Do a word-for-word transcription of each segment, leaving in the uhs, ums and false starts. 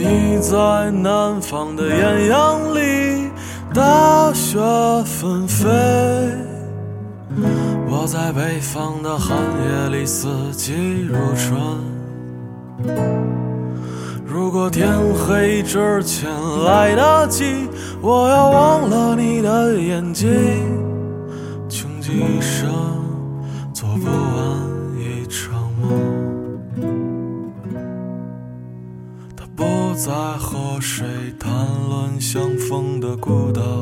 你在南方的艳阳里，大雪纷飞，我在北方的寒夜里，四季如春。如果天黑之前来得及，我要忘了你的眼睛，穷极一生做不完一场梦。他不再和谁谈论相逢的孤岛，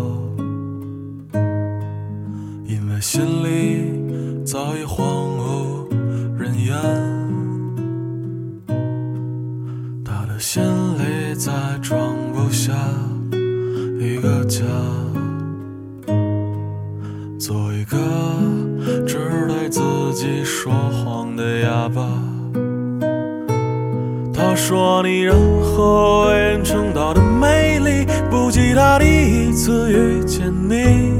因为心里早已荒无人烟。他的心里再装不下一个家，做一个只对自己说谎的哑巴。他说你任何为人称道的美丽，不及他第一次遇见你。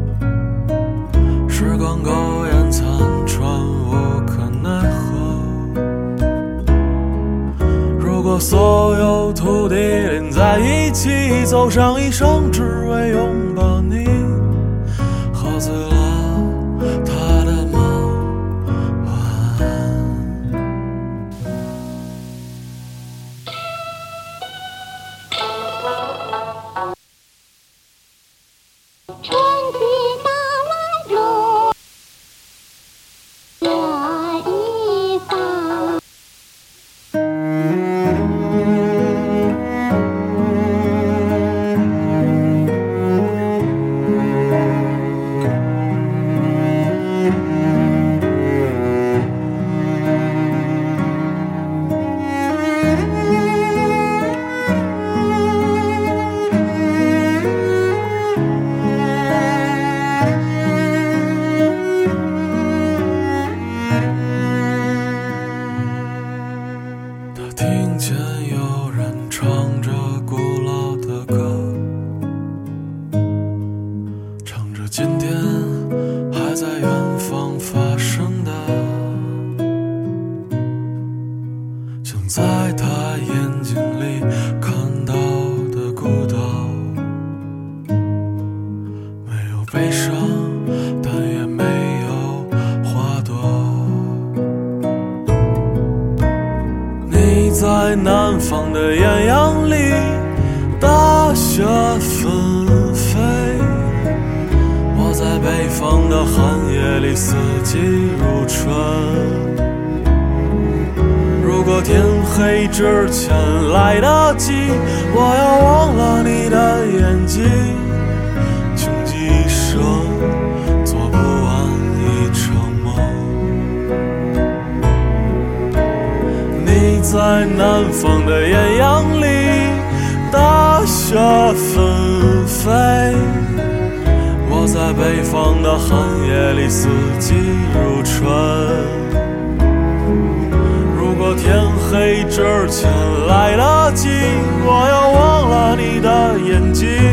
时光苟延残喘，无可奈何。如果所有土地连在一起，走上一生只为拥抱你，喝醉了他的梦，晚安。 春去到来如这一方。 听见有人唱着古老的歌，唱着今天还在远方发生的，像在他眼睛里看到的孤岛，没有悲伤，但也没有花朵。你在南方的艳阳里，大雪纷飞，我在北方的寒夜里，四季如春。如果天黑之前来得及，我要忘了你的眼睛，穷极一生做不完一场梦。你在南方的艳阳里，大雪纷飞，我在北方的寒夜里，四季如春。如果天黑之前来得及，我要忘了你的眼睛，